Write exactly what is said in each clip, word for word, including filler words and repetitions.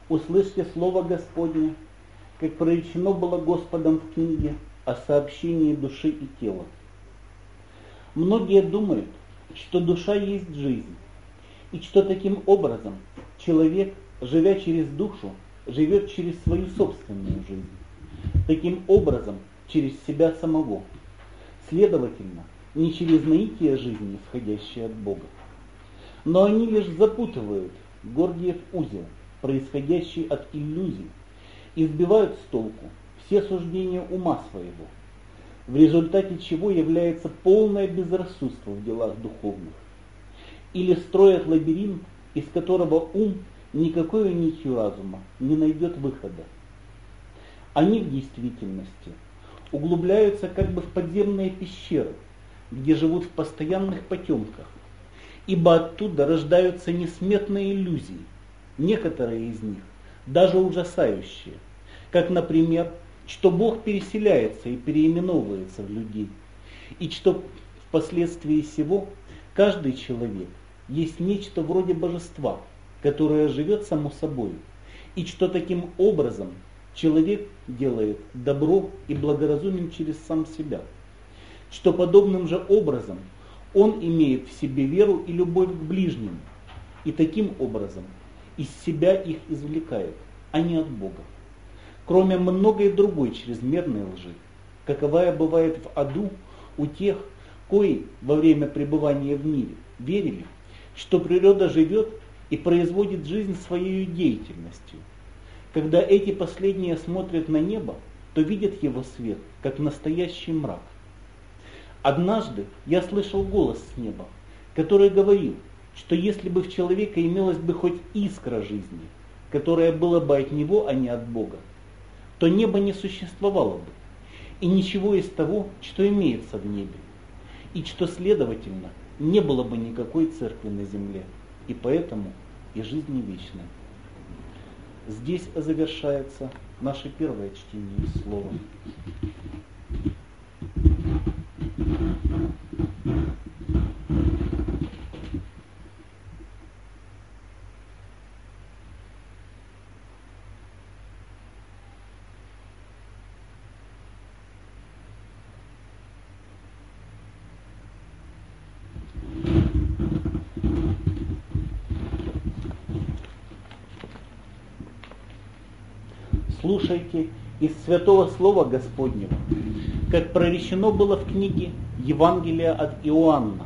услышьте слово Господне, как проречено было Господом в книге о сообщении души и тела. Многие думают, что душа есть жизнь, и что таким образом человек, живя через душу, живет через свою собственную жизнь, таким образом через себя самого, следовательно, не через наитие жизни, исходящее от Бога. Но они лишь запутывают Гордиев узел, происходящий от иллюзий, и сбивают с толку все суждения ума своего, в результате чего является полное безрассудство в делах духовных, или строят лабиринт, из которого ум никакой нитью разума не найдет выхода. Они в действительности углубляются как бы в подземные пещеры, где живут в постоянных потемках, ибо оттуда рождаются несметные иллюзии, некоторые из них даже ужасающие, как, например, что Бог переселяется и переименовывается в людей, и что впоследствии сего каждый человек есть нечто вроде божества, которое живет само собой, и что таким образом человек делает добро и благоразумен через сам себя, что подобным же образом он имеет в себе веру и любовь к ближнему, и таким образом из себя их извлекает, а не от Бога. Кроме многой другой чрезмерной лжи, каковая бывает в аду у тех, кои во время пребывания в мире верили, что природа живет и производит жизнь своей деятельностью. Когда эти последние смотрят на небо, то видят его свет, как настоящий мрак. Однажды я слышал голос с неба, который говорил, что если бы в человека имелась бы хоть искра жизни, которая была бы от него, а не от Бога, то небо не существовало бы, и ничего из того, что имеется в небе, и что, следовательно, не было бы никакой церкви на земле, и поэтому и жизни вечной. Здесь завершается наше первое чтение из слова. Слушайте из Святого Слова Господнего, как проречено было в книге Евангелия от Иоанна.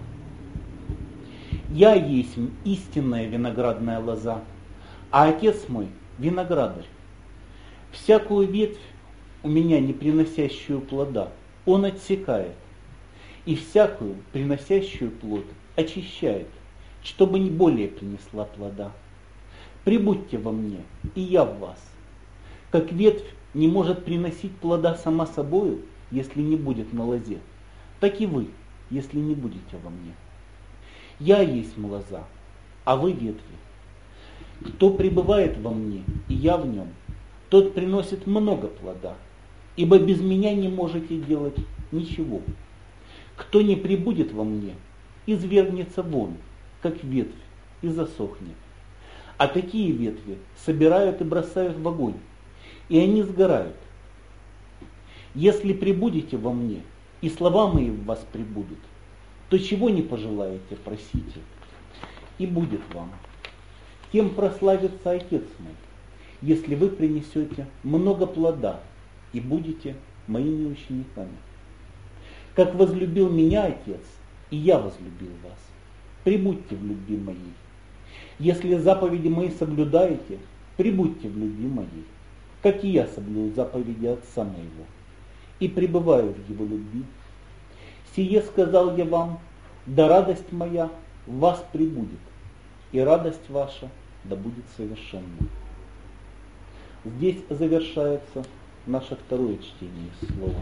«Я есть истинная виноградная лоза, а Отец мой виноградарь. Всякую ветвь у меня, не приносящую плода, Он отсекает, и всякую, приносящую плод, очищает, чтобы не более принесла плода. Прибудьте во мне, и я в вас. Как ветвь не может приносить плода сама собою, если не будет на лозе, так и вы, если не будете во мне. Я есть лоза, а вы ветви. Кто пребывает во мне, и я в нем, тот приносит много плода, ибо без меня не можете делать ничего. Кто не пребудет во мне, извергнется вон, как ветвь, и засохнет. А такие ветви собирают и бросают в огонь, и они сгорают. Если пребудете во мне, и слова мои в вас пребудут, то чего не пожелаете, просите, и будет вам. Тем прославится Отец мой, если вы принесете много плода и будете моими учениками. Как возлюбил меня Отец, и я возлюбил вас. Пребудьте в любви моей. Если заповеди мои соблюдаете, пребудьте в любви моей, как и я соблюл заповеди Отца моего, и пребываю в его любви. Сие сказал я вам, да радость моя в вас пребудет, и радость ваша да будет совершенна». Здесь завершается наше второе чтение слова.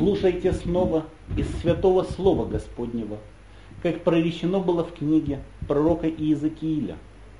слушайте снова из святого слова Господнего, как проречено было в книге пророка Иезекииля.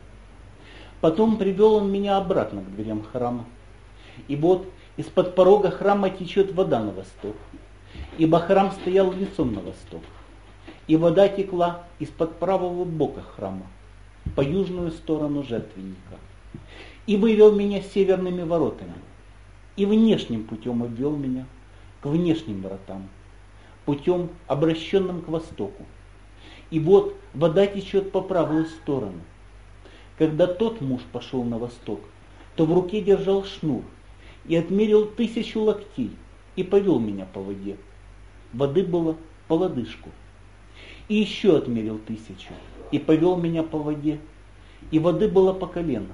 Потом привел он меня обратно к дверям храма. И вот из-под порога храма течет вода на восток, ибо храм стоял лицом на восток. И вода текла из-под правого бока храма, по южную сторону жертвенника. И вывел меня северными воротами, и внешним путем обвел меня к внешним воротам, путем, обращенным к востоку. И вот вода течет по правую сторону. Когда тот муж пошел на восток, то в руке держал шнур и отмерил тысячу локтей и повел меня по воде. Воды было по лодыжку. И еще отмерил тысячу и повел меня по воде, и воды было по колено.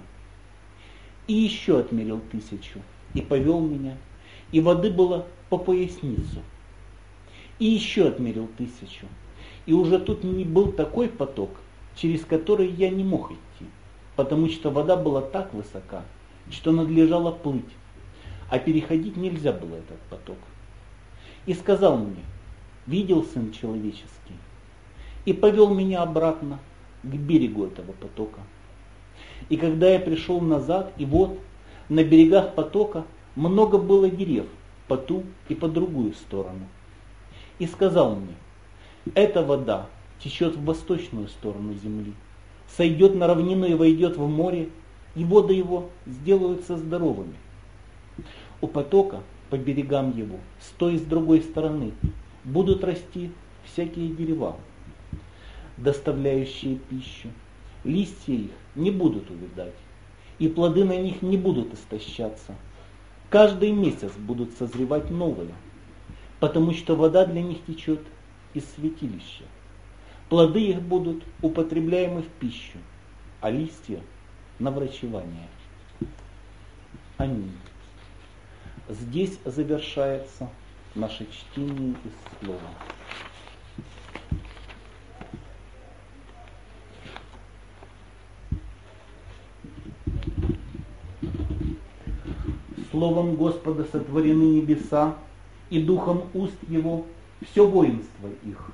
И еще отмерил тысячу и повел меня, и воды было по поясницу. И еще отмерил тысячу, и уже тут не был такой поток, через который я не мог идти, потому что вода была так высока, что надлежало плыть, а переходить нельзя было этот поток. И сказал мне: видел, сын человеческий, и повел меня обратно к берегу этого потока. И когда я пришел назад, и вот на берегах потока много было дерев по ту и по другую сторону. И сказал мне: эта вода течет в восточную сторону земли, сойдет на равнину и войдет в море, и воды его сделаются здоровыми. У потока по берегам его, с той и с другой стороны, будут расти всякие дерева, доставляющие пищу. Листья их не будут увядать, и плоды на них не будут истощаться. Каждый месяц будут созревать новые, потому что вода для них течет из святилища. Плоды их будут употребляемы в пищу, а листья на врачевание. Аминь. Здесь завершается наше чтение из слова. Словом Господа сотворены небеса, и духом уст его все воинство их.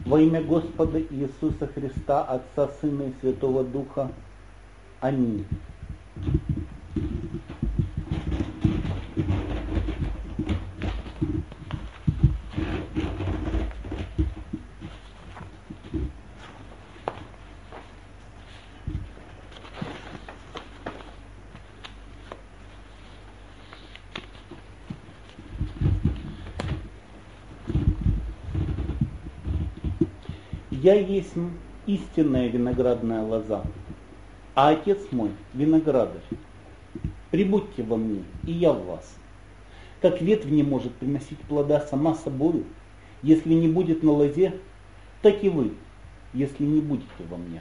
Во имя Господа Иисуса Христа, Отца, Сына и Святого Духа. Аминь. Я есть истинная виноградная лоза, а Отец мой виноградарь. Прибудьте во мне, и я в вас. Как ветвь не может приносить плода сама собою, если не будет на лозе, так и вы, если не будете во мне.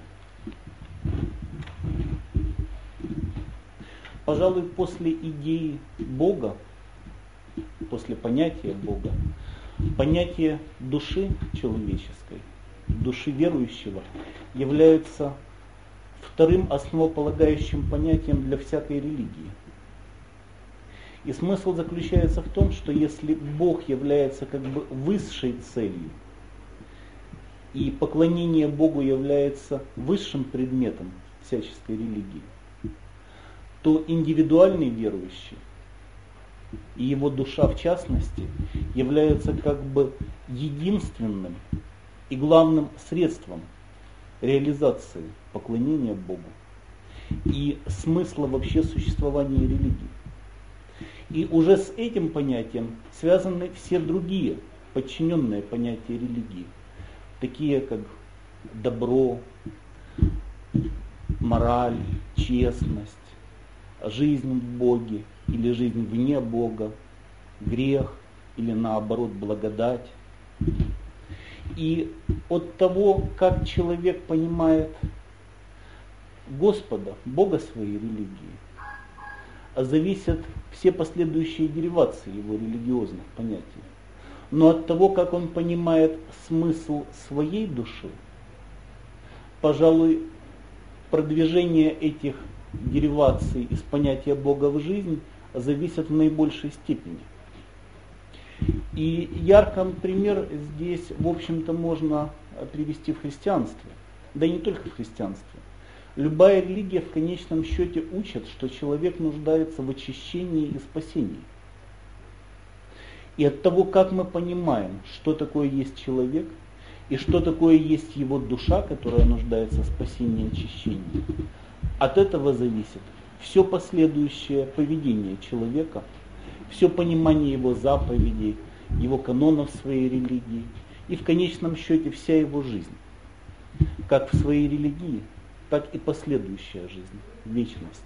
Пожалуй, после идеи Бога, после понятия Бога, понятие души человеческой, души верующего, является вторым основополагающим понятием для всякой религии. И смысл заключается в том, что если Бог является как бы высшей целью, и поклонение Богу является высшим предметом всяческой религии, то индивидуальный верующий и его душа в частности являются как бы единственным и главным средством реализации поклонения Богу и смысла вообще существования религии. И уже с этим понятием связаны все другие подчиненные понятия религии, такие как добро, мораль, честность, жизнь в Боге или жизнь вне Бога, грех или наоборот благодать. И от того, как человек понимает Господа, Бога своей религии, зависят все последующие деривации его религиозных понятий. Но от того, как он понимает смысл своей души, пожалуй, продвижение этих дериваций из понятия Бога в жизнь зависит в наибольшей степени. И яркий пример здесь, в общем-то, можно привести в христианстве. Да и не только в христианстве. Любая религия в конечном счете учит, что человек нуждается в очищении и спасении. И от того, как мы понимаем, что такое есть человек, и что такое есть его душа, которая нуждается в спасении и очищении, от этого зависит все последующее поведение человека, все понимание его заповедей, его канонов своей религии и в конечном счете вся его жизнь, как в своей религии, так и последующая жизнь в вечности.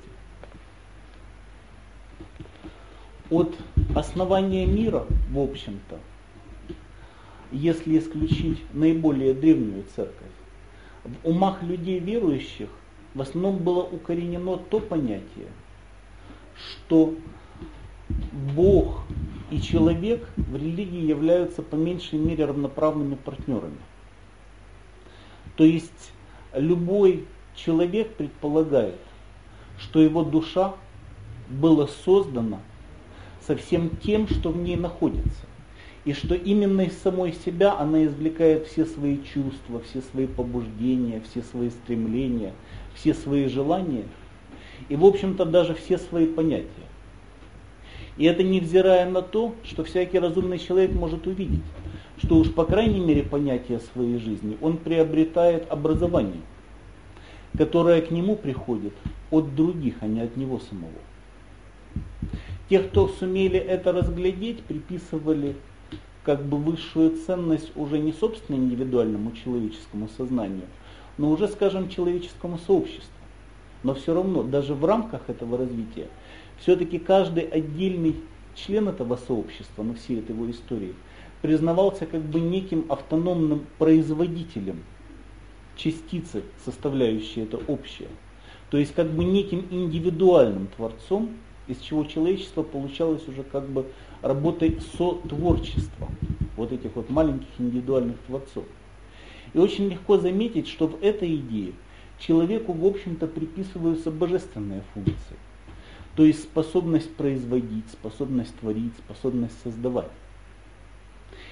От основания мира, в общем-то, если исключить наиболее древнюю церковь, в умах людей верующих в основном было укоренено то понятие, что Бог и человек в религии являются по меньшей мере равноправными партнерами. То есть любой человек предполагает, что его душа была создана со всем тем, что в ней находится. И что именно из самой себя она извлекает все свои чувства, все свои побуждения, все свои стремления, все свои желания и, в общем-то, даже все свои понятия. И это невзирая на то, что всякий разумный человек может увидеть, что уж по крайней мере понятие своей жизни он приобретает образование, которое к нему приходит от других, а не от него самого. Те, кто сумели это разглядеть, приписывали как бы высшую ценность уже не собственно индивидуальному человеческому сознанию, но уже, скажем, человеческому сообществу. Но все равно, даже в рамках этого развития, все-таки каждый отдельный член этого сообщества, на всей этой его истории, признавался как бы неким автономным производителем частицы, составляющей это общее. То есть как бы неким индивидуальным творцом, из чего человечество получалось уже как бы работой сотворчества вот этих вот маленьких индивидуальных творцов. И очень легко заметить, что в этой идее человеку, в общем-то, приписываются божественные функции. То есть способность производить, способность творить, способность создавать.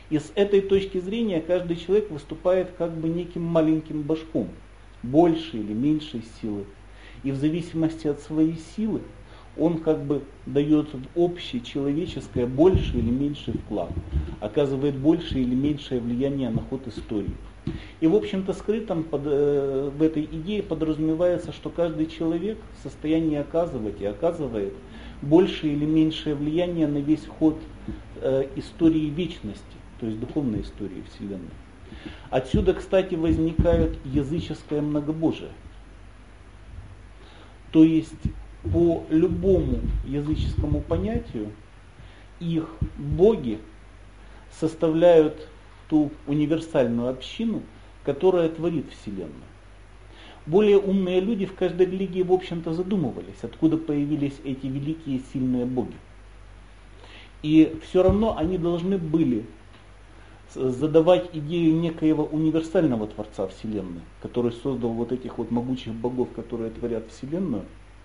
И с этой точки зрения каждый человек выступает как бы неким маленьким божком, большей или меньшей силы. И в зависимости от своей силы он как бы дает в общее человеческое больший или меньший вклад, оказывает большее или меньшее влияние на ход истории. И в общем-то скрытом под, э, в этой идее подразумевается, что каждый человек в состоянии оказывать и оказывает большее или меньшее влияние на весь ход э, истории вечности, то есть духовной истории Вселенной. Отсюда, кстати, возникает языческое многобожие. То есть по любому языческому понятию их боги составляют ту универсальную общину, которая творит Вселенную. Более умные люди в каждой религии, в общем-то, задумывались, откуда появились эти великие сильные боги. И все равно они должны были задавать идею некоего универсального Творца Вселенной, который создал вот этих вот могучих богов, которые творят Вселенную.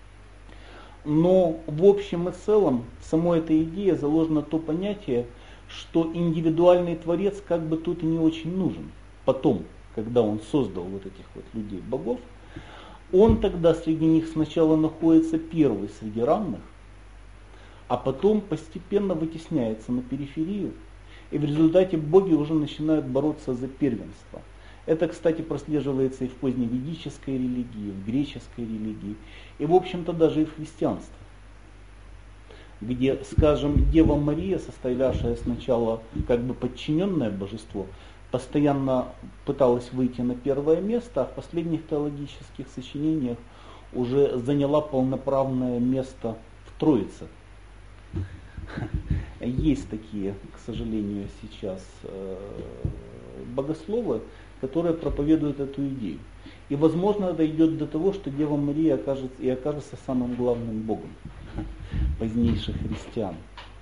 Но в общем и целом в самой этой идее заложено то понятие, что индивидуальный Творец как бы тут и не очень нужен. Потом, когда он создал вот этих вот людей, богов, он тогда среди них сначала находится первый среди равных, а потом постепенно вытесняется на периферию, и в результате боги уже начинают бороться за первенство. Это, кстати, прослеживается и в поздневедической религии, и в греческой религии, и, в общем-то, даже и в христианстве, где, скажем, Дева Мария, составлявшая сначала как бы подчиненное божество, постоянно пыталась выйти на первое место, а в последних теологических сочинениях уже заняла полноправное место в Троице. Есть такие, к сожалению, сейчас богословы, которые проповедуют эту идею. И, возможно, дойдет до того, что Дева Мария окажется, и окажется самым главным богом позднейших христиан.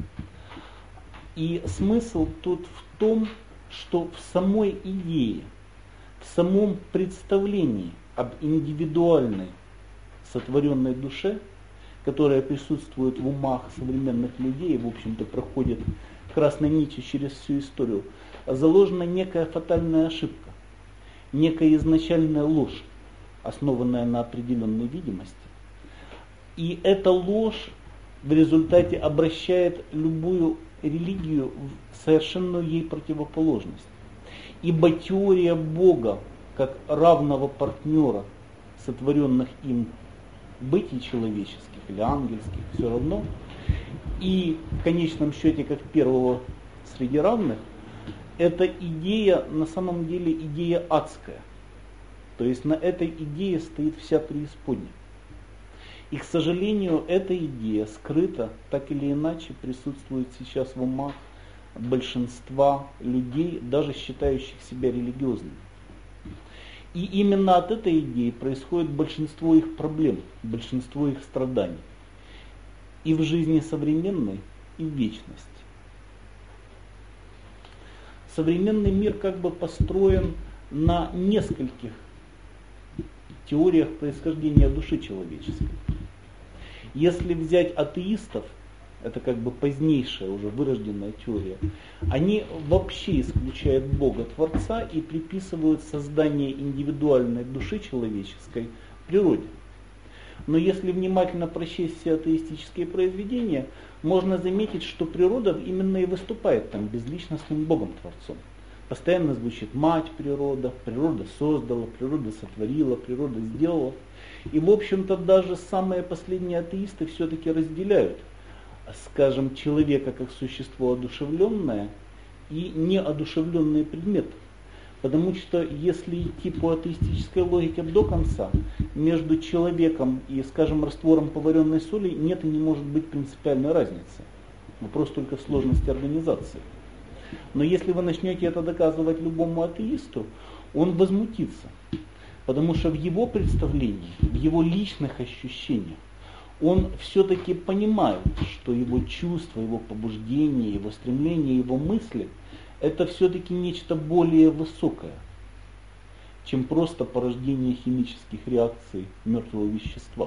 И смысл тут в том, что в самой идее, в самом представлении об индивидуальной сотворенной душе, которая присутствует в умах современных людей и, в общем-то, проходит красной нитью через всю историю, заложена некая фатальная ошибка, некая изначальная ложь, основанная на определенной видимости. И эта ложь в результате обращает любую религию в совершенную ей противоположность. Ибо теория Бога как равного партнера сотворенных им бытий человеческих или ангельских, все равно, и в конечном счете как первого среди равных, эта идея на самом деле идея адская. То есть на этой идее стоит вся преисподняя. И, к сожалению, эта идея скрыто, так или иначе, присутствует сейчас в умах большинства людей, даже считающих себя религиозными. И именно от этой идеи происходит большинство их проблем, большинство их страданий. И в жизни современной, и в вечности. Современный мир как бы построен на нескольких теориях происхождения души человеческой. Если взять атеистов, это как бы позднейшая уже вырожденная теория, они вообще исключают Бога Творца и приписывают создание индивидуальной души человеческой природе. Но если внимательно прочесть все атеистические произведения, можно заметить, что природа именно и выступает там безличностным Богом-творцом. Постоянно звучит мать природа, природа создала, природа сотворила, природа сделала. И в общем-то даже самые последние атеисты все-таки разделяют, скажем, человека как существо одушевленное и неодушевленные предметы. Потому что если идти по атеистической логике до конца, между человеком и, скажем, раствором поваренной соли нет и не может быть принципиальной разницы. Вопрос только в сложности организации. Но если вы начнете это доказывать любому атеисту, он возмутится. Потому что в его представлении, в его личных ощущениях, он все-таки понимает, что его чувства, его побуждения, его стремления, его мысли – это все-таки нечто более высокое, чем просто порождение химических реакций мертвого вещества.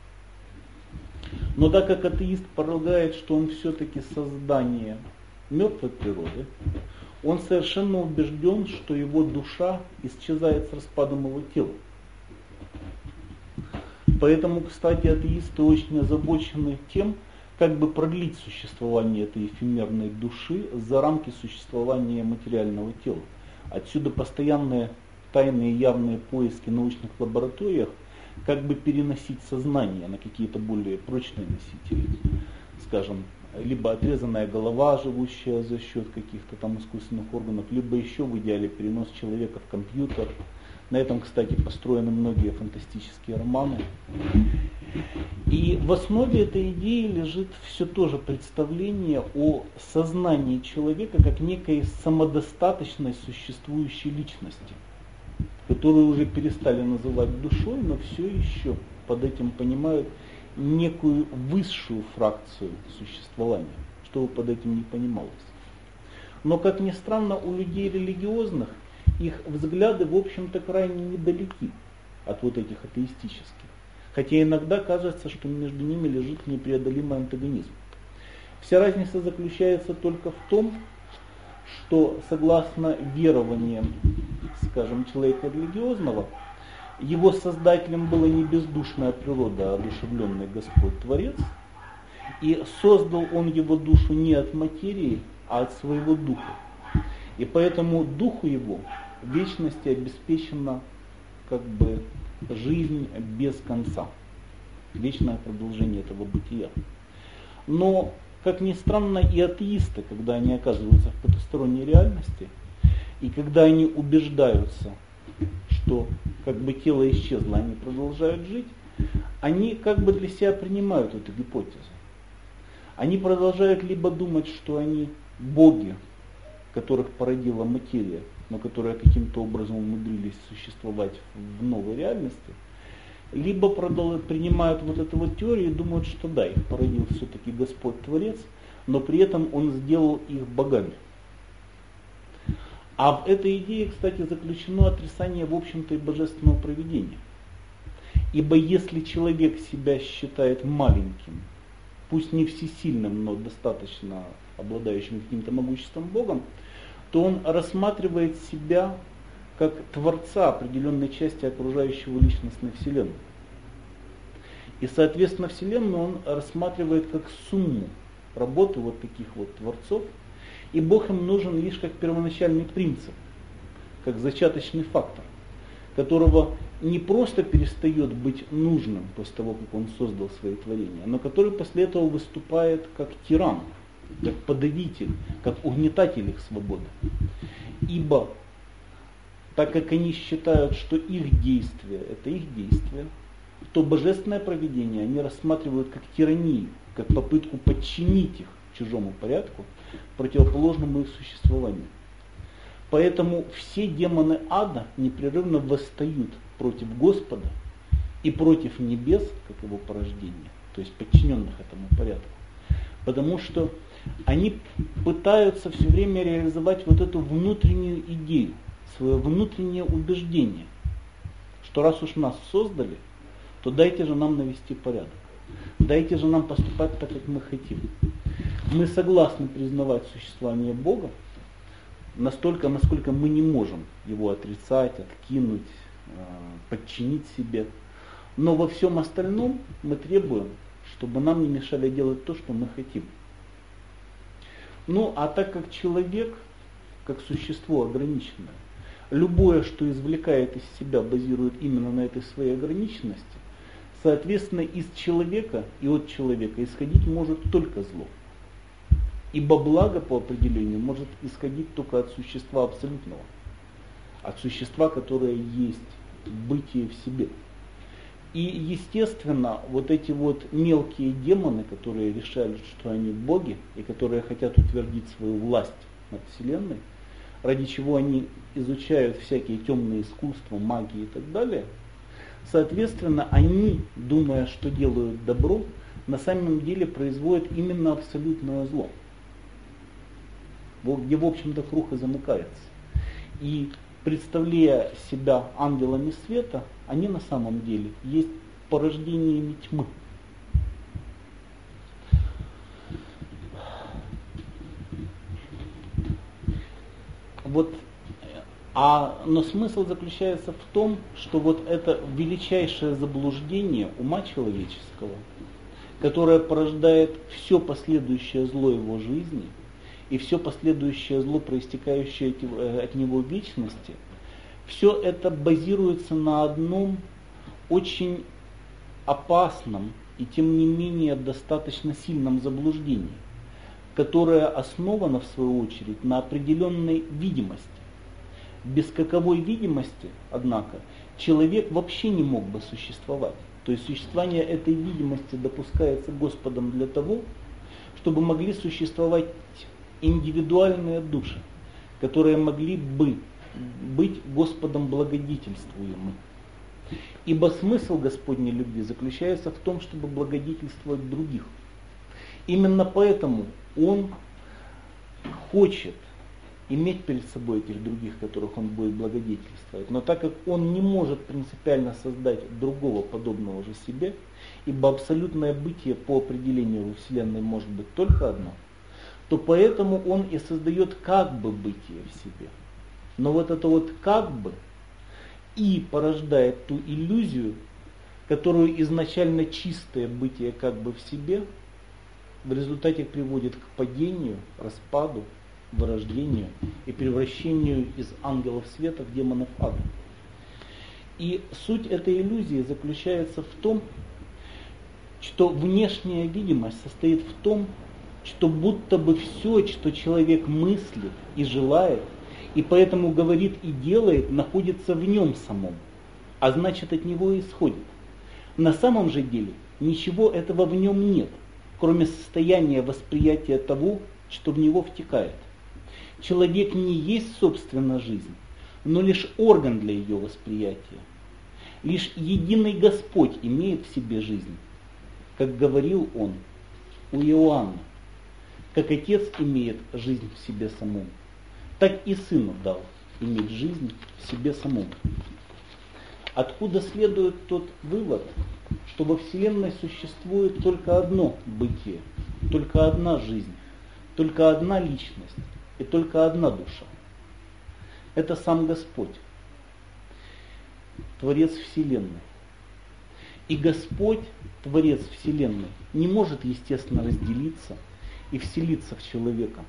Но так как атеист полагает, что он все-таки создание мертвой природы, он совершенно убежден, что его душа исчезает с распадом его тела. Поэтому, кстати, атеисты очень озабочены тем, как бы продлить существование этой эфемерной души за рамки существования материального тела. Отсюда постоянные тайные явные поиски в научных лабораториях, как бы переносить сознание на какие-то более прочные носители. Скажем, либо отрезанная голова, живущая за счет каких-то там искусственных органов, либо еще в идеале перенос человека в компьютер. На этом, кстати, построены многие фантастические романы. И в основе этой идеи лежит все то же представление о сознании человека как некой самодостаточной существующей личности, которую уже перестали называть душой, но все еще под этим понимают некую высшую фракцию существования, что бы под этим не понималось. Но, как ни странно, у людей религиозных их взгляды, в общем-то, крайне недалеки от вот этих атеистических. Хотя иногда кажется, что между ними лежит непреодолимый антагонизм. Вся разница заключается только в том, что, согласно верованиям, скажем, человека религиозного, его создателем была не бездушная природа, а одушевленный Господь Творец, и создал он его душу не от материи, а от своего духа. И поэтому духу его в вечности обеспечена как бы жизнь без конца, вечное продолжение этого бытия. Но, как ни странно, и атеисты, когда они оказываются в потусторонней реальности, и когда они убеждаются, что как бы тело исчезло, они продолжают жить, они как бы для себя принимают эту гипотезу. Они продолжают либо думать, что они боги, которых породила материя, но которые каким-то образом умудрились существовать в новой реальности, либо принимают вот эту вот теорию и думают, что да, их породил все-таки Господь Творец, но при этом Он сделал их богами. А в этой идее, кстати, заключено отрицание, в общем-то, и божественного провидения. Ибо если человек себя считает маленьким, пусть не всесильным, но достаточно обладающим каким-то могуществом Богом, то он рассматривает себя как творца определенной части окружающего личностной вселенной. И, соответственно, вселенную он рассматривает как сумму работы вот таких вот творцов, и Бог им нужен лишь как первоначальный принцип, как зачаточный фактор, которого не просто перестает быть нужным после того, как он создал свои творения, но который после этого выступает как тиран, как подавитель, как угнетатель их свободы. Ибо, так как они считают, что их действия – это их действия, то божественное провидение они рассматривают как тиранию, как попытку подчинить их чужому порядку, противоположному их существованию. Поэтому все демоны ада непрерывно восстают против Господа и против небес, как его порождения, то есть подчиненных этому порядку. Потому что они пытаются все время реализовать вот эту внутреннюю идею, свое внутреннее убеждение, что раз уж нас создали, то дайте же нам навести порядок. Дайте же нам поступать так, как мы хотим. Мы согласны признавать существование Бога настолько, насколько мы не можем его отрицать, откинуть, подчинить себе. Но во всем остальном мы требуем, чтобы нам не мешали делать то, что мы хотим. Ну, а так как человек, как существо ограниченное, любое, что извлекает из себя, базирует именно на этой своей ограниченности, соответственно, из человека и от человека исходить может только зло. Ибо благо по определению может исходить только от существа абсолютного, от существа, которое есть бытие в себе. И, естественно, вот эти вот мелкие демоны, которые решают, что они боги, и которые хотят утвердить свою власть над Вселенной, ради чего они изучают всякие темные искусства, магии и так далее, соответственно, они, думая, что делают добро, на самом деле производят именно абсолютное зло, где, в общем-то, круг и замыкается. И представляя себя ангелами света, они на самом деле есть порождениями тьмы. вот, а, но смысл заключается в том, что вот это величайшее заблуждение ума человеческого, которое порождает все последующее зло его жизни и все последующее зло, проистекающее от него в вечности, все это базируется на одном очень опасном и тем не менее достаточно сильном заблуждении, которое основано в свою очередь на определенной видимости. Без каковой видимости, однако, человек вообще не мог бы существовать. То есть существование этой видимости допускается Господом для того, чтобы могли существовать индивидуальные души, которые могли бы быть Господом благодетельствуемы. Ибо смысл Господней любви заключается в том, чтобы благодетельствовать других. Именно поэтому Он хочет иметь перед собой этих других, которых Он будет благодетельствовать. Но так как Он не может принципиально создать другого подобного же себе, ибо абсолютное бытие по определению во Вселенной может быть только одно, то поэтому Он и создает как бы бытие в себе. Но вот это вот как бы и порождает ту иллюзию, которую изначально чистое бытие как бы в себе в результате приводит к падению, распаду, вырождению и превращению из ангелов света в демонов ада. И суть этой иллюзии заключается в том, что внешняя видимость состоит в том, что будто бы все, что человек мыслит и желает, и поэтому говорит и делает, находится в нем самом, а значит от него исходит. На самом же деле ничего этого в нем нет, кроме состояния восприятия того, что в него втекает. Человек не есть собственно жизнь, но лишь орган для ее восприятия. Лишь единый Господь имеет в себе жизнь, как говорил он у Иоанна, как Отец имеет жизнь в себе самом, так и Сыну дал иметь жизнь в себе самом. Откуда следует тот вывод, что во Вселенной существует только одно бытие, только одна жизнь, только одна личность и только одна душа. Это сам Господь, Творец Вселенной. И Господь, Творец Вселенной, не может, естественно, разделиться и вселиться в человека.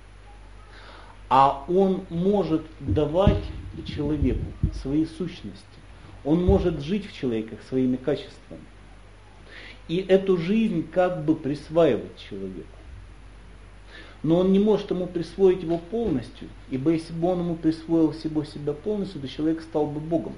А Он может давать человеку свои сущности. Он может жить в человеках своими качествами. И эту жизнь как бы присваивать человеку. Но он не может ему присвоить его полностью, ибо если бы он ему присвоил всего себя полностью, то человек стал бы Богом.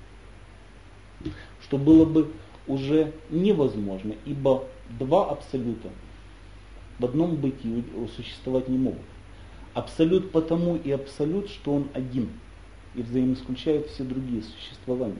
Что было бы уже невозможно, ибо два абсолюта в одном бытии существовать не могут. Абсолют потому и абсолют, что он один и взаимоисключает все другие существования.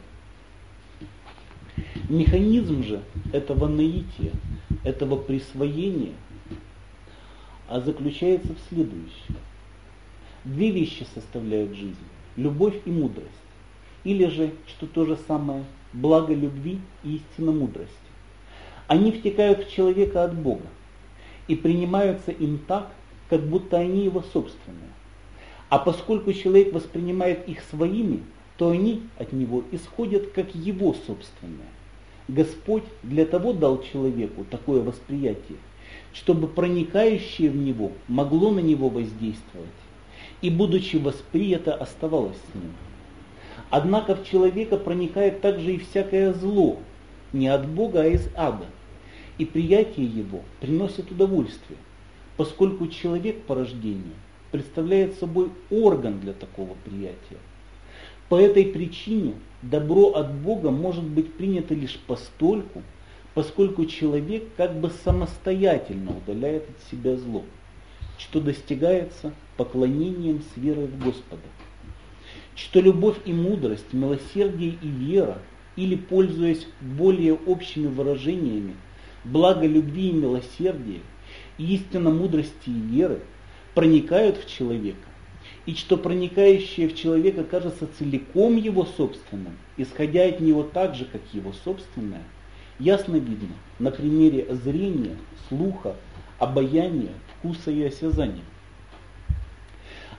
Механизм же этого наития, этого присвоения, а заключается в следующем. Две вещи составляют жизнь: любовь и мудрость. Или же, что то же самое, благо любви и истина мудрости. Они втекают в человека от Бога и принимаются им так, как будто они его собственные. А поскольку человек воспринимает их своими, то они от него исходят как его собственные. Господь для того дал человеку такое восприятие, чтобы проникающее в него могло на него воздействовать, и, будучи воспринято, оставалось с ним. Однако в человека проникает также и всякое зло, не от Бога, а из ада, и приятие его приносит удовольствие, поскольку человек по рождению представляет собой орган для такого приятия. По этой причине добро от Бога может быть принято лишь постольку, поскольку человек как бы самостоятельно удаляет от себя зло, что достигается поклонением с верой в Господа. Что любовь и мудрость, милосердие и вера, или, пользуясь более общими выражениями, благо любви и милосердия, истина мудрости и веры, проникают в человека, и что проникающее в человека кажется целиком его собственным, исходя от него так же, как его собственное, ясно видно на примере зрения, слуха, обоняния, вкуса и осязания.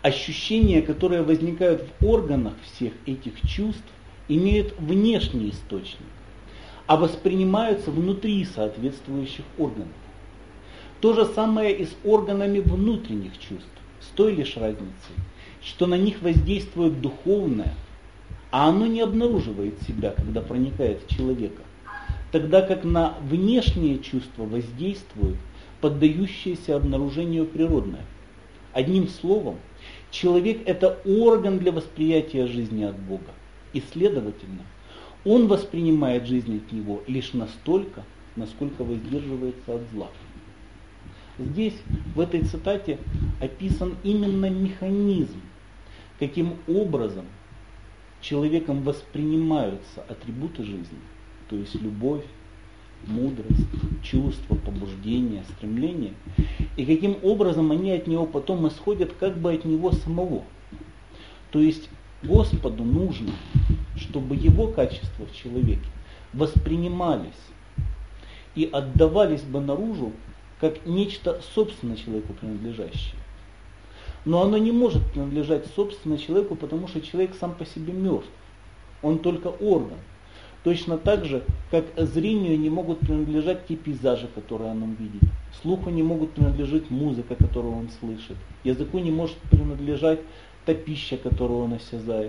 ощущения, которые возникают в органах всех этих чувств, имеют внешний источник, а воспринимаются внутри соответствующих органов. То же самое и с органами внутренних чувств, с той лишь разницей, что на них воздействует духовное, а оно не обнаруживает себя, когда проникает в человека, тогда как на внешние чувства воздействует поддающееся обнаружению природное. Одним словом, человек – это орган для восприятия жизни от Бога, и, следовательно, он воспринимает жизнь от Него лишь настолько, насколько воздерживается от зла. Здесь, в этой цитате, описан именно механизм, каким образом человеком воспринимаются атрибуты жизни, то есть любовь, мудрость, чувства, побуждения, стремления, и каким образом они от него потом исходят как бы от него самого. То есть Господу нужно, чтобы его качества в человеке воспринимались и отдавались бы наружу как нечто собственно человеку принадлежащее. Но оно не может принадлежать собственно человеку, потому что человек сам по себе мертв. Он только орган. Точно так же, как зрению не могут принадлежать те пейзажи, которые он видит. Слуху не могут принадлежать музыка, которую он слышит. Языку не может принадлежать та пища, которую он осязает.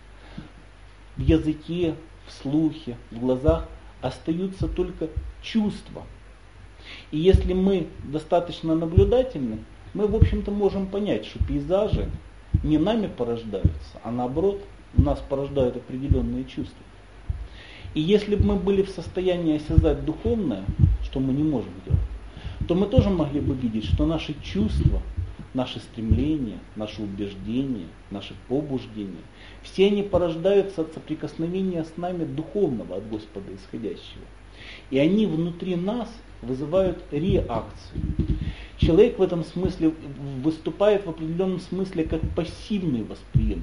В языке, в слухе, в глазах остаются только чувства. И если мы достаточно наблюдательны, мы, в общем-то, можем понять, что пейзажи не нами порождаются, а наоборот, у нас порождают определенные чувства. И если бы мы были в состоянии осязать духовное, что мы не можем делать, то мы тоже могли бы видеть, что наши чувства, наши стремления, наши убеждения, наши побуждения, все они порождаются от соприкосновения с нами духовного от Господа исходящего. И они внутри нас вызывают реакцию. Человек в этом смысле выступает в определенном смысле как пассивный восприемник.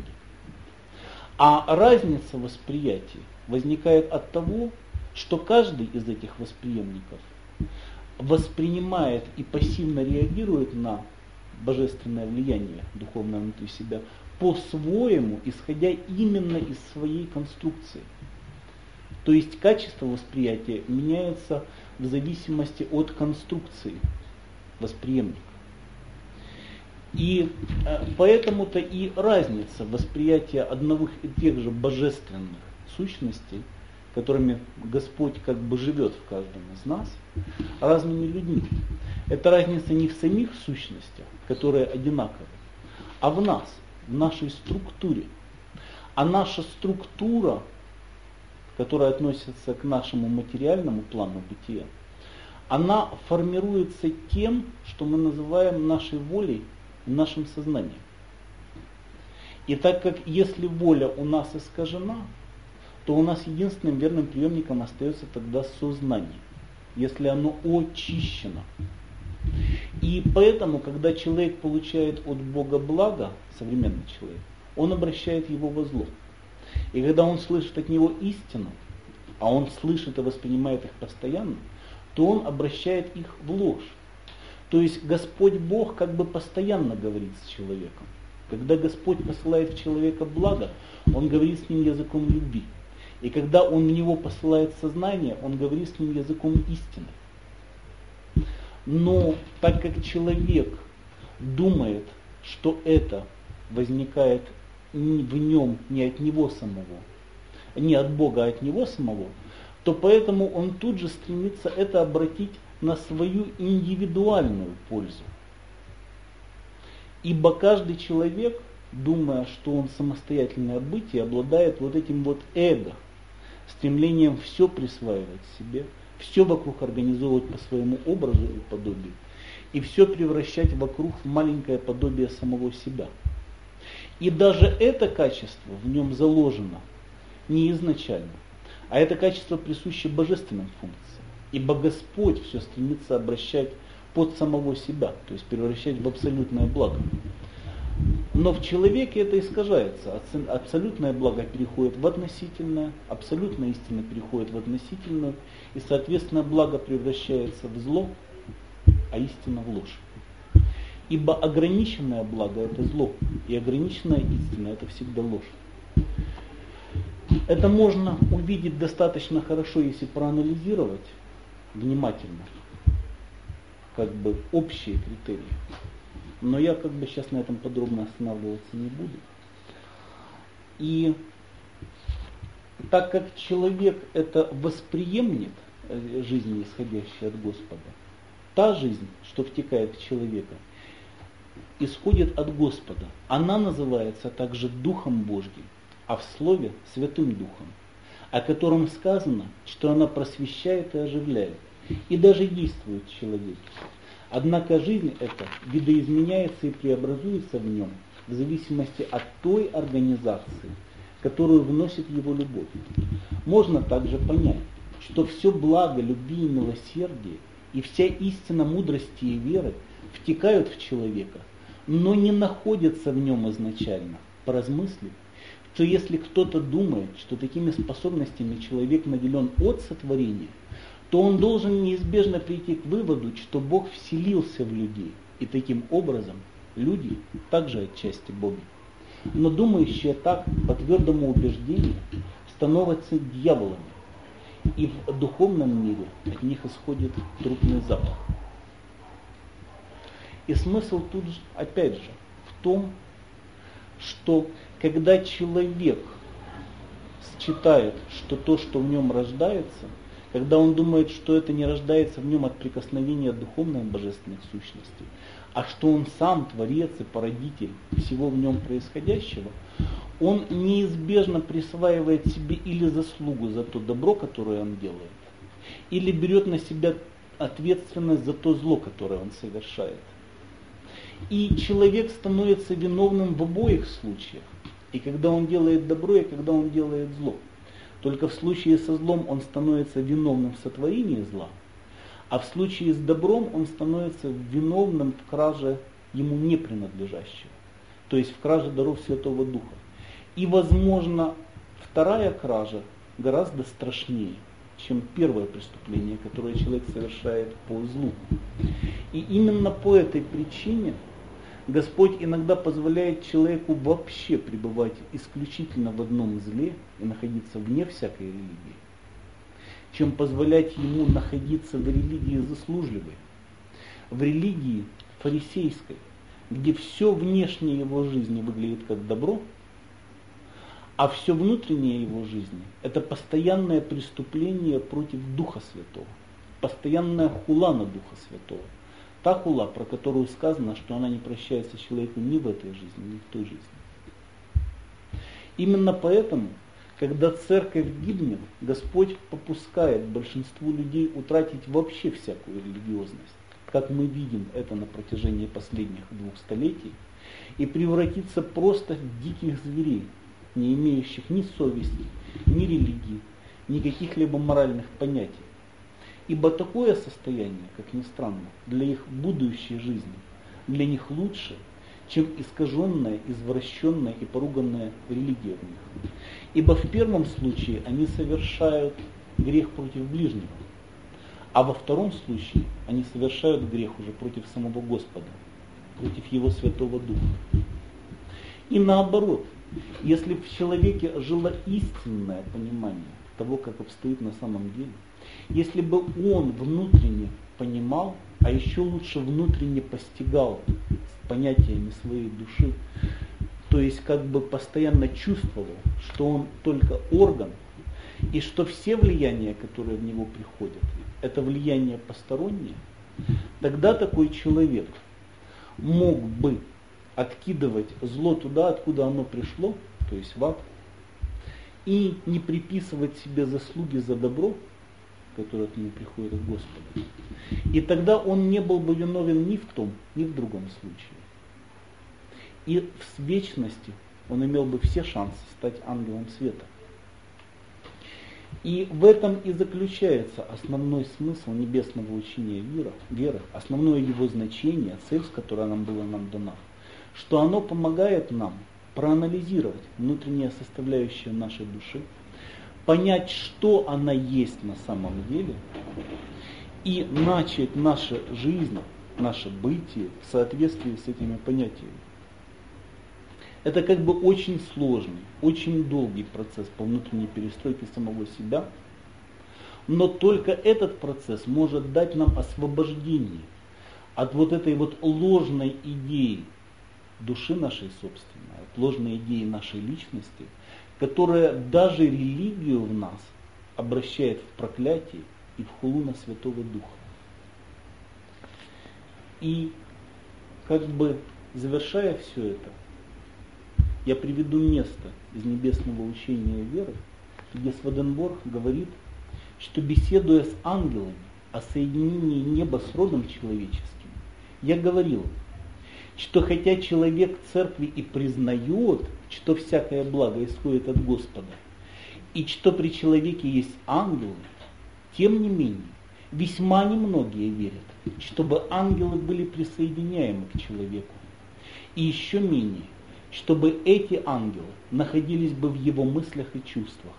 А разница восприятия возникает от того, что каждый из этих восприемников воспринимает и пассивно реагирует на божественное влияние духовное внутри себя по-своему, исходя именно из своей конструкции. То есть качество восприятия меняется в зависимости от конструкции восприемника. И э, поэтому-то и разница восприятия одних и тех же божественных сущностей, которыми Господь как бы живет в каждом из нас, разными людьми. Эта разница не в самих сущностях, которые одинаковы, а в нас, в нашей структуре. А наша структура, которая относится к нашему материальному плану бытия, она формируется тем, что мы называем нашей волей и нашим сознанием. И так как если воля у нас искажена, то у нас единственным верным приемником остается тогда сознание, если оно очищено. И поэтому, когда человек получает от Бога благо, современный человек, он обращает его во зло. И когда он слышит от него истину, а он слышит и воспринимает их постоянно, то он обращает их в ложь. То есть Господь Бог как бы постоянно говорит с человеком. Когда Господь посылает в человека благо, Он говорит с ним языком любви. И когда Он в него посылает сознание, Он говорит с ним языком истины. Но так как человек думает, что это возникает в нем не от него самого, не от Бога, а от него самого, то поэтому он тут же стремится это обратить на свою индивидуальную пользу. Ибо каждый человек, думая, что он самостоятельное бытие, обладает вот этим вот эго, стремлением все присваивать себе, все вокруг организовывать по своему образу и подобию, и все превращать вокруг в маленькое подобие самого себя. И даже это качество в нем заложено не изначально, а это качество присуще божественным функциям. Ибо Господь все стремится обращать под самого себя, то есть превращать в абсолютное благо. Но в человеке это искажается. Абсолютное благо переходит в относительное, абсолютная истина переходит в относительную, и, соответственно, благо превращается в зло, а истина в ложь. Ибо ограниченное благо – это зло, и ограниченная истина – это всегда ложь. Это можно увидеть достаточно хорошо, если проанализировать внимательно, как бы общие критерии. Но я как бы сейчас на этом подробно останавливаться не буду. И так как человек это восприемник жизни, исходящей от Господа, та жизнь, что втекает в человека, исходит от Господа. Она называется также Духом Божьим, а в Слове Святым Духом, о котором сказано, что она просвещает и оживляет, и даже действует в человеке. Однако жизнь эта видоизменяется и преобразуется в нем в зависимости от той организации, которую вносит его любовь. Можно также понять, что все благо, любви и милосердия и вся истина мудрости и веры втекают в человека, но не находятся в нем изначально. Поразмыслив, что если кто-то думает, что такими способностями человек наделен от сотворения, то он должен неизбежно прийти к выводу, что Бог вселился в людей, и таким образом люди также отчасти Боги. Но думающие так, по твердому убеждению, становятся дьяволами, и в духовном мире от них исходит трупный запах. И смысл тут же, опять же, в том, что когда человек считает, что то, что в нем рождается, когда он думает, что это не рождается в нем от прикосновения духовных божественных сущностей, а что он сам творец и породитель всего в нем происходящего, он неизбежно присваивает себе или заслугу за то добро, которое он делает, или берет на себя ответственность за то зло, которое он совершает. И человек становится виновным в обоих случаях, и когда он делает добро, и когда он делает зло. Только в случае со злом он становится виновным в сотворении зла, а в случае с добром он становится виновным в краже ему не принадлежащего, то есть в краже даров Святого Духа. И, возможно, вторая кража гораздо страшнее, чем первое преступление, которое человек совершает по злу. И именно по этой причине Господь иногда позволяет человеку вообще пребывать исключительно в одном зле и находиться вне всякой религии, чем позволять ему находиться в религии заслужливой, в религии фарисейской, где все внешнее его жизни выглядит как добро, а все внутреннее его жизни – это постоянное преступление против Духа Святого, постоянная хула на Духа Святого. Та хула, про которую сказано, что она не прощается человеку ни в этой жизни, ни в той жизни. Именно поэтому, когда церковь гибнет, Господь попускает большинству людей утратить вообще всякую религиозность, как мы видим это на протяжении последних двух столетий, и превратиться просто в диких зверей, не имеющих ни совести, ни религии, ни каких-либо моральных понятий. Ибо такое состояние, как ни странно, для их будущей жизни, для них лучше, чем искаженная, извращенная и поруганная религия в них. Ибо в первом случае они совершают грех против ближнего, а во втором случае они совершают грех уже против самого Господа, против Его Святого Духа. И наоборот, если в человеке жило истинное понимание того, как обстоит на самом деле, если бы он внутренне понимал, а еще лучше внутренне постигал с понятиями своей души, то есть как бы постоянно чувствовал, что он только орган, и что все влияния, которые в него приходят, это влияние постороннее, тогда такой человек мог бы откидывать зло туда, откуда оно пришло, то есть в ад, и не приписывать себе заслуги за добро, которое от него приходит от Господа. И тогда он не был бы виновен ни в том, ни в другом случае. И в вечности он имел бы все шансы стать ангелом света. И в этом и заключается основной смысл небесного учения веры, веры, основное его значение, цель, которая нам была нам дана, что оно помогает нам проанализировать внутренние составляющие нашей души, понять, что она есть на самом деле, и начать нашу жизнь наше бытие в соответствии с этими понятиями. Это как бы очень сложный, очень долгий процесс по внутренней перестройке самого себя, но только этот процесс может дать нам освобождение от вот этой вот ложной идеи души нашей собственной, от ложной идеи нашей личности, которая даже религию в нас обращает в проклятие и в хулу на Святого Духа. И как бы завершая все это, я приведу место из небесного учения веры, где Сведенборг говорит, что беседуя с ангелами о соединении неба с родом человеческим, я говорил, что хотя человек церкви и признает, что всякое благо исходит от Господа, и что при человеке есть ангелы, тем не менее, весьма немногие верят, чтобы ангелы были присоединяемы к человеку, и еще менее, чтобы эти ангелы находились бы в его мыслях и чувствах.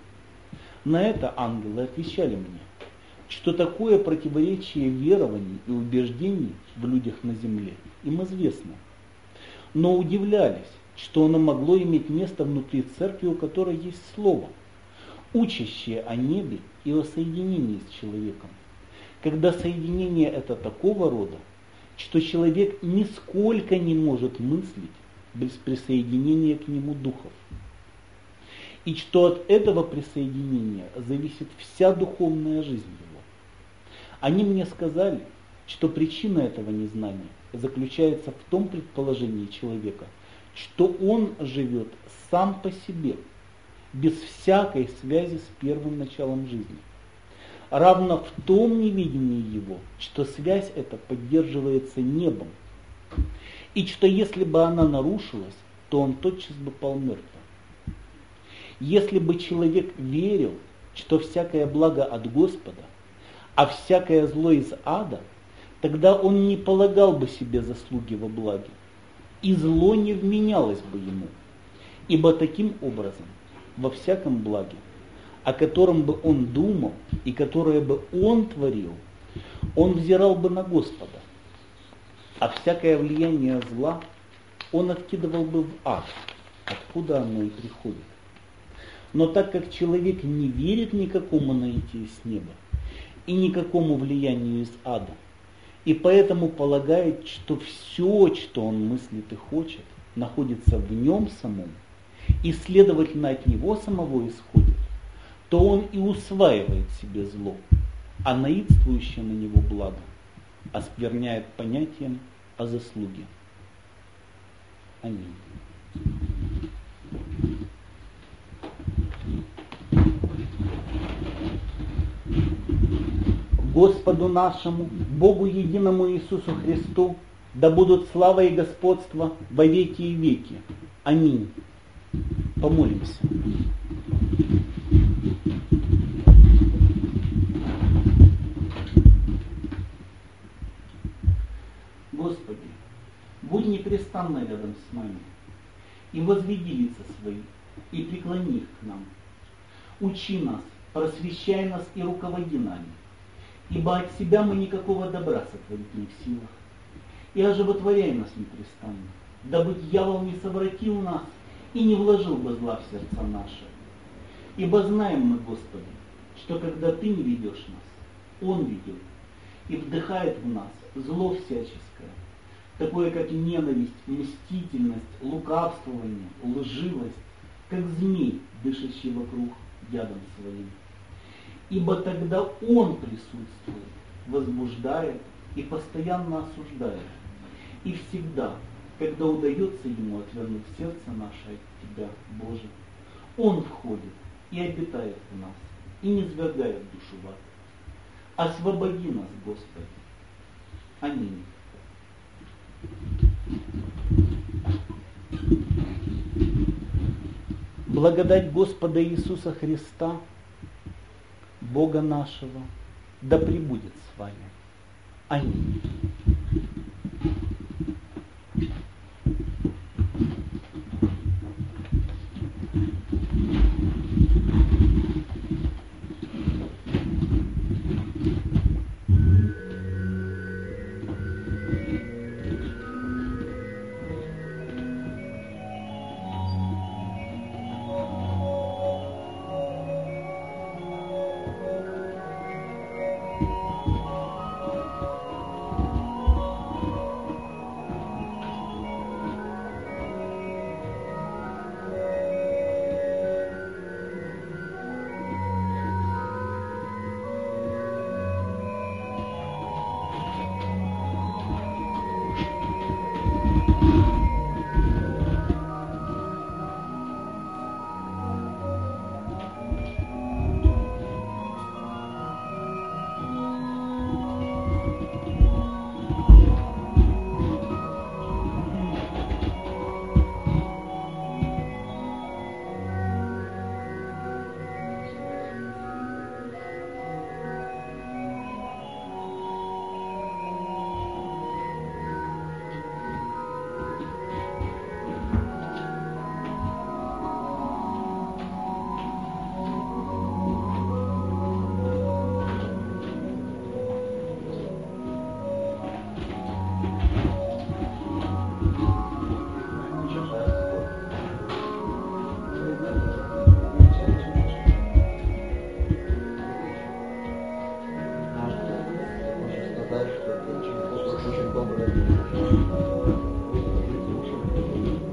На это ангелы отвечали мне, что такое противоречие верований и убеждений в людях на земле им известно, но удивлялись, что оно могло иметь место внутри церкви, у которой есть слово, учащее о небе и о соединении с человеком, когда соединение это такого рода, что человек нисколько не может мыслить без присоединения к нему духов, и что от этого присоединения зависит вся духовная жизнь его. Они мне сказали, что причина этого незнания заключается в том предположении человека, что он живет сам по себе, без всякой связи с первым началом жизни, равно в том невидении его, что связь эта поддерживается небом, и что если бы она нарушилась, то он тотчас бы пал мертвым. Если бы человек верил, что всякое благо от Господа, а всякое зло из ада, тогда он не полагал бы себе заслуги во благе, и зло не вменялось бы ему, ибо таким образом во всяком благе, о котором бы он думал и которое бы он творил, он взирал бы на Господа, а всякое влияние зла он откидывал бы в ад, откуда оно и приходит. Но так как человек не верит никакому наитию с неба и никакому влиянию из ада, и поэтому полагает, что все, что он мыслит и хочет, находится в нем самом, и следовательно от него самого исходит, то он и усваивает себе зло, а наидствующее на него благо оскверняет понятием о заслуге. Аминь. Господу нашему, Богу единому Иисусу Христу, да будут слава и господство во веки и веки. Аминь. Помолимся. Господи, будь непрестанно рядом с нами, и возведи лица свои, и преклони их к нам. Учи нас, просвещай нас и руководи нами, ибо от себя мы никакого добра сотворить не в силах. И оживотворяй нас непрестанно, дабы дьявол не совратил нас и не вложил бы зла в сердца наши. Ибо знаем мы, Господи, что когда Ты не ведешь нас, Он ведет и вдыхает в нас зло всяческое, такое как ненависть, мстительность, лукавствование, лживость, как змей, дышащий вокруг ядом своим. Ибо тогда он присутствует, возбуждает и постоянно осуждает. И всегда, когда удается ему отвернуть сердце наше от Тебя, Боже, он входит и обитает в нас, и не свергает душу в ад. Освободи нас, Господи. Аминь. Благодать Господа Иисуса Христа, Бога нашего, да пребудет с вами. Аминь. это очень, очень доброе.